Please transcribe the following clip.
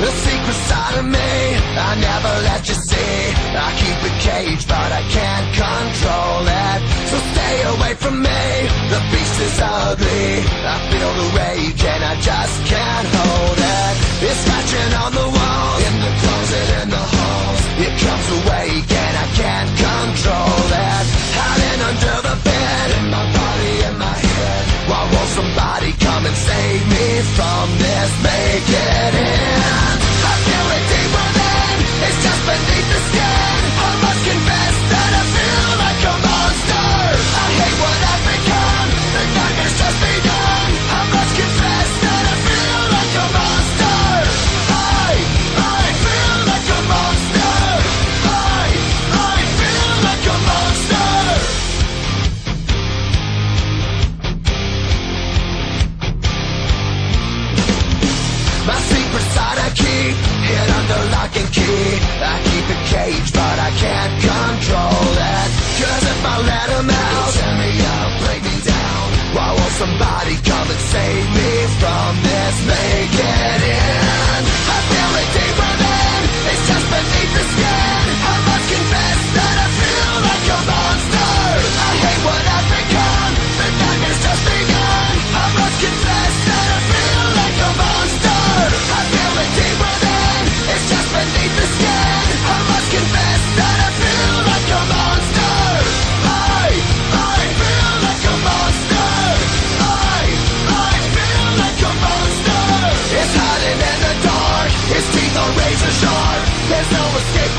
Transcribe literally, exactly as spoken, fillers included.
The secret side of me I never let you see. I keep it caged but I can't control it. So stay away from me, the beast is ugly. I feel the rage and I just can't hold it. It's scratching on the walls, in the closet, in the halls. It comes awake and I can't control it. Hiding under the bed, in my body, in my head. Why won't somebody come and save me from this? Make it end. I feel it deep within, it's just beneath the skin. I must confess that I feel like a monster. I hate what I've become, the nightmare's just begun. I must confess that I feel like a monster. I, I feel like a monster. I, I feel like a monster. My secret side I keep hid under lock and key. I keep it caged but I can't control it. Cause if I let him out, he'll tear me up, break me down. Why won't somebody come and save me from this? Make it end. I feel it deep within, it's just beneath the skin. I must confess that I feel like a monster. I hate what I've become, the nightmare's just begun. I must confess that I feel like a monster. I feel it deep within, it's just beneath the skin. I must confess that I feel like a monster. I, I feel like a monster. I, I feel like a monster. It's hiding in the dark, its teeth are razor sharp. There's no escape